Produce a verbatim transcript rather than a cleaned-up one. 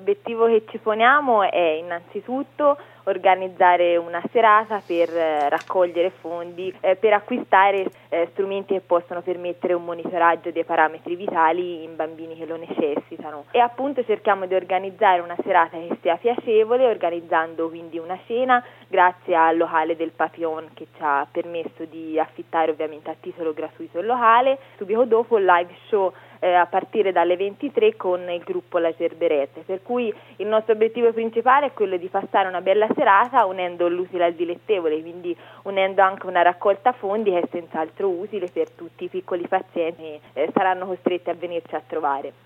l'obiettivo che ci poniamo è innanzitutto organizzare una serata per eh, raccogliere fondi eh, per acquistare eh, strumenti che possono permettere un monitoraggio dei parametri vitali in bambini che lo necessitano, e appunto cerchiamo di organizzare una serata che sia piacevole, organizzando quindi una cena grazie al locale del Papillon che ci ha permesso di affittare ovviamente a titolo gratuito il locale. Subito dopo il live show Eh, a partire dalle ventitré con il gruppo La Gerberette, per cui il nostro obiettivo principale è quello di passare una bella serata unendo l'utile al dilettevole, quindi unendo anche una raccolta fondi che è senz'altro utile per tutti i piccoli pazienti che eh, saranno costretti a venirci a trovare.